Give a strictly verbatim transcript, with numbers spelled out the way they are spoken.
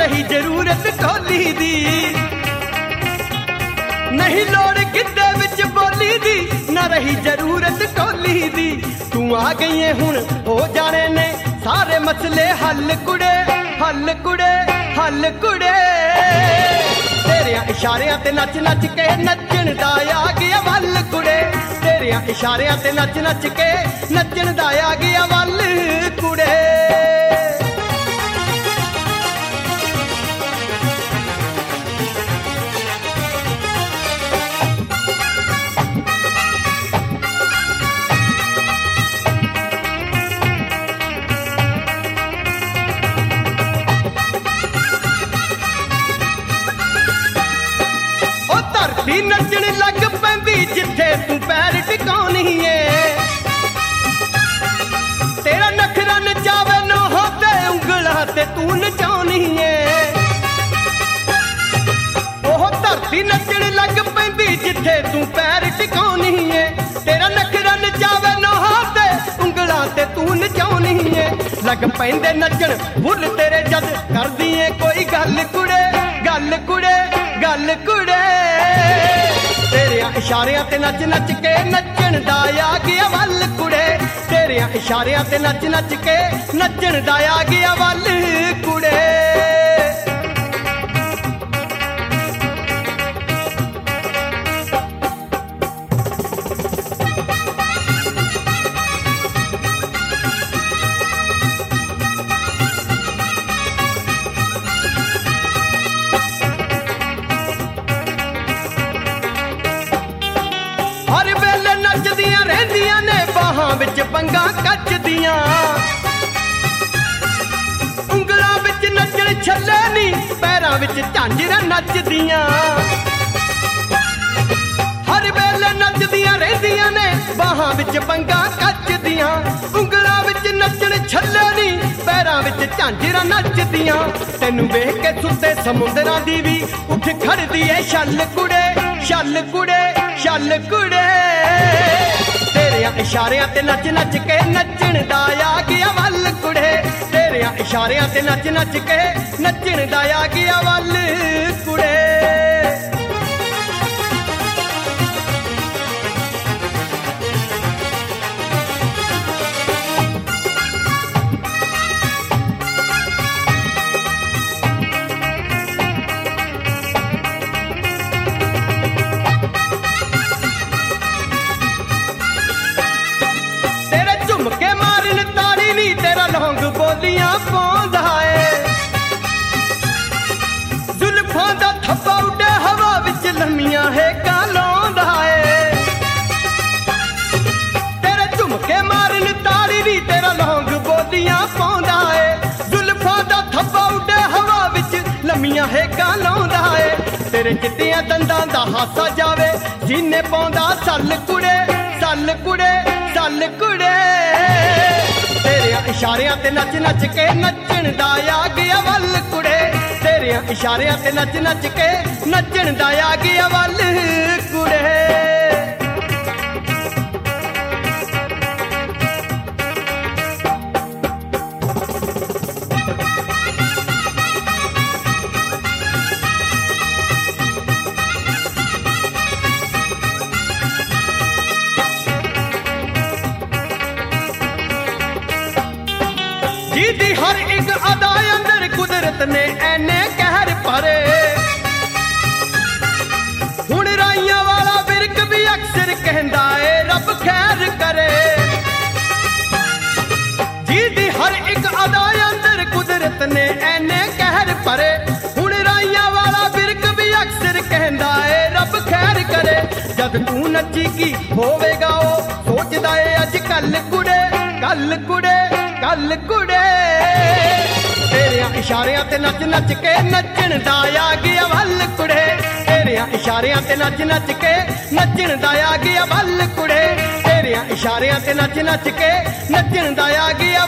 रही जरूरत ढोली दी, नहीं लोड़ गिद्दे विच बोली दी, ना रही जरूरत ढोली दी। तू आ गई है हुण हो जाने ने सारे मसले हल कुड़े, हल कुड़े, हल कुड़े। तेरिया इशारियां ते नच नच के नचण दा आ गया वल कुड़े, तेरिया इशारियां ते नच नच के नचण दा आ गया वल कुड़े। नचण लग पैंदी जिथे तू पैर टिकाउनी है, तेरा नखरा नचावे नो होते उंगला ते तू नचाउनी है। ओह धरती नचण लग पैंदी जिथे तू पैर टिकाउनी है, तेरा नखरा नचावे नो होते उंगला ते तू नचाउनी है। लग पैंदे नचण भुल तेरे जद करदी है कोई गल कुड़े, गल कुड़े, गल कुड़े। तेरिया इशारियां ते नच नच के नचण दा आ गया वल कुड़े, तेरिया इशारियां ते नच नच के नचण दा आ गया वल कुड़े। हर वेले नचदियां रहंदियां ने बाहां विच पंगा कचदियां, उंगलां विच नचण छल्ले नी पैरां विच झांजरां नचदियां। हर वेले नचदियां रहंदियां ने बाहां विच पंगा कचदियां, उंगलां विच नचण छल्ले नी पैरां विच झांजरां नचदियां। तैनूं वेख के सुते समुंदरां दी भी उठ खड़दी ऐ छल कुड़े, छल कुड़े, छल कुड़े। तेरिया इशारियां ते नच नच के नचण दा आ गया वल कुड़े, तेरिया इशारियां ते नच नच के नचण दा आ गया वल कुड़े। तेरा लौंग बोलियां पाउंदा है, जुल्फां दा थप्पा उड्डे हवा विच लम्मियां है गालौंदा है। तेरे झुमके मारन ताड़ी नी तेरा लौंग बोलियां पाउंदा है, जुल्फां दा थप्पा उड्डे हवा विच लम्मियां है गालौंदा है। तेरे चिट्टियां दंदां दा हासा जावे सीने पाउंदा सल कुड़े, सल कुड़े, सल कुड़े। तेरिया इशारियां ते नच नच के नचण दा आ गया वल कुड़े, तेरिया इशारियां ते नच नच के नचण दा आ गया वल कुड़े। जीदी हर एक अदा अंदर कुदरत ने ऐने कहर भरे, हुण राइयां वाला बिरक भी अक्सर कहंदा है रब खैर करे। जीदी हर एक अदा अंदर कुदरत ने ऐने कहर भरे, हुण राइयां वाला बिरक भी अक्सर कहंदा है रब खैर करे। जद तू नची की होवेगा ओ सोचदा है अज कल कुड़े, कल कुड़े, कल कुड़े। तेरिया इशारियां ते नच नच के नचण दा आ गया वल कुड़े, तेरिया इशारियां ते नच नच के नचण दा आ गया वल कुड़े, तेरिया इशारियां ते नच नच के नचण दा आ गया